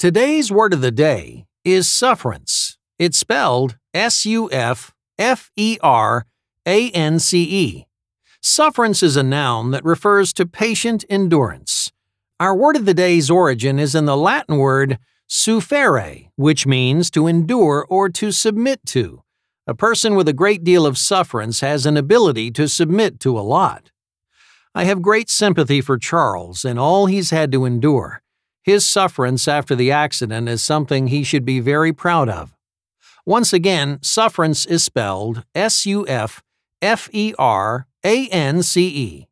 Today's word of the day is sufferance. It's spelled S-U-F-F-E-R-A-N-C-E. Sufferance is a noun that refers to patient endurance. Our word of the day's origin is in the Latin word suffere, which means to endure or to submit to. A person with a great deal of sufferance has an ability to submit to a lot. I have great sympathy for Charles and all he's had to endure. His sufferance after the accident is something he should be very proud of. Once again, sufferance is spelled S-U-F-F-E-R-A-N-C-E.